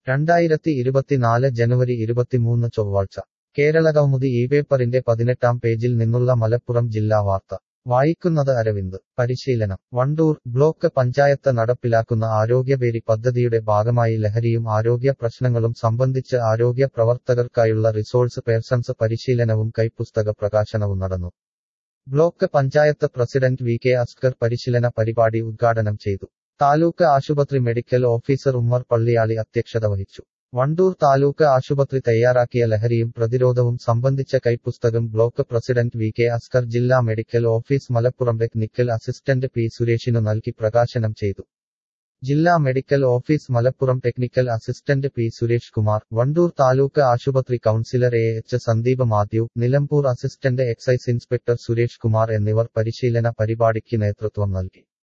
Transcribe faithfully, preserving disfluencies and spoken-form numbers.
രണ്ടായിരത്തി ഇരുപത്തിനാല് ജനുവരി ഇരുപത്തിമൂന്ന് ചൊവ്വാഴ്ച കേരളകൗമുദി ഈ പേപ്പറിന്റെ പതിനെട്ടാം പേജിൽ നിന്നുള്ള മലപ്പുറം ജില്ലാ വാർത്ത വായിക്കുന്നത് അരവിന്ദ്. പരിശീലനം. വണ്ടൂർ ബ്ലോക്ക് പഞ്ചായത്ത് നടപ്പിലാക്കുന്ന ആരോഗ്യവേരി പദ്ധതിയുടെ ഭാഗമായി ലഹരിയും ആരോഗ്യ പ്രശ്നങ്ങളും സംബന്ധിച്ച് ആരോഗ്യ പ്രവർത്തകർക്കായുള്ള റിസോഴ്സ് പേഴ്സൺസ് പരിശീലനവും കൈപ്പുസ്തക പ്രകാശനവും നടന്നു. Block panchayat president V K Askar പരിശീലന പരിപാടി ഉദ്ഘാടനം ചെയ്തു. താലൂക്ക് ആശുപത്രി മെഡിക്കൽ ഓഫീസർ ഉമ്മർ പള്ളിയാളി അധ്യക്ഷത വഹിച്ചു. വണ്ടൂർ താലൂക്ക് ആശുപത്രി തയ്യാറാക്കിയ ലഹരിയും പ്രതിരോധവും സംബന്ധിച്ച കൈപ്പുസ്തകം block president V K Askar ജില്ലാ medical office Malappuram technical assistant P സുരേഷിനു നൽകി പ്രകാശനം ചെയ്തു. ജില്ലാ medical office Malappuram technical assistant P Suresh Kumar, Wandoor taluk ആശുപത്രി counsellor A H Sandeep Mathew, Nilambur assistant excise inspector Suresh Kumar എന്നിവർ പരിശീലന പരിപാടിക്ക് നേതൃത്വം നൽകി.